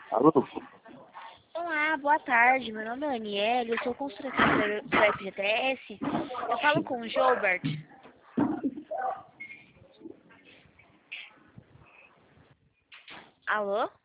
Alô? Olá, boa tarde. Meu nome é Aniele, eu sou construtora do FGTS. Eu falo com o Gilbert. Alô?